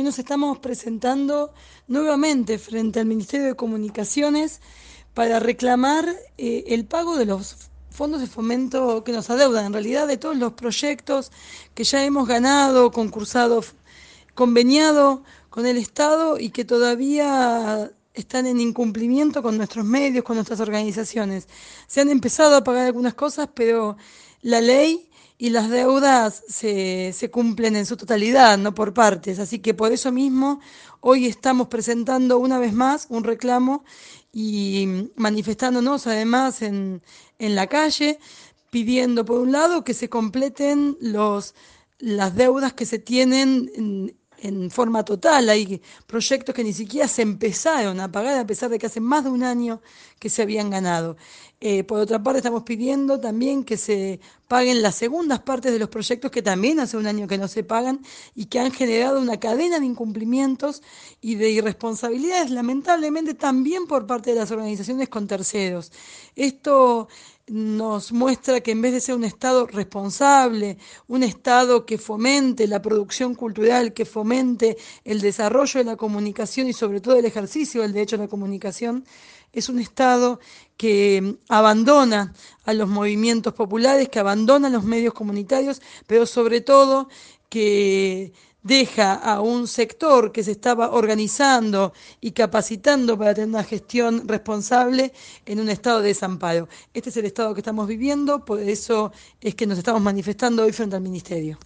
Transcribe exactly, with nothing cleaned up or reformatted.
Hoy nos estamos presentando nuevamente frente al Ministerio de Comunicaciones para reclamar eh, el pago de los fondos de fomento que nos adeudan, en realidad de todos los proyectos que ya hemos ganado, concursado, f- conveniado con el Estado y que todavía están en incumplimiento con nuestros medios, con nuestras organizaciones. Se han empezado a pagar algunas cosas, pero la ley y las deudas se, se cumplen en su totalidad, no por partes. Así que por eso mismo hoy estamos presentando una vez más un reclamo y manifestándonos además en, en la calle, pidiendo por un lado que se completen los, las deudas que se tienen en, en forma total. Hay proyectos que ni siquiera se empezaron a pagar a pesar de que hace más de un año que se habían ganado. Eh, por otra parte, estamos pidiendo también que se paguen las segundas partes de los proyectos que también hace un año que no se pagan y que han generado una cadena de incumplimientos y de irresponsabilidades, lamentablemente también por parte de las organizaciones con terceros. Esto nos muestra que en vez de ser un Estado responsable, un Estado que fomente la producción cultural, que fomente el desarrollo de la comunicación y sobre todo el ejercicio del derecho a la comunicación, es un Estado que abandona a los movimientos populares, que abandona los medios comunitarios, pero sobre todo que deja a un sector que se estaba organizando y capacitando para tener una gestión responsable en un estado de desamparo. Este es el estado que estamos viviendo, por eso es que nos estamos manifestando hoy frente al Ministerio.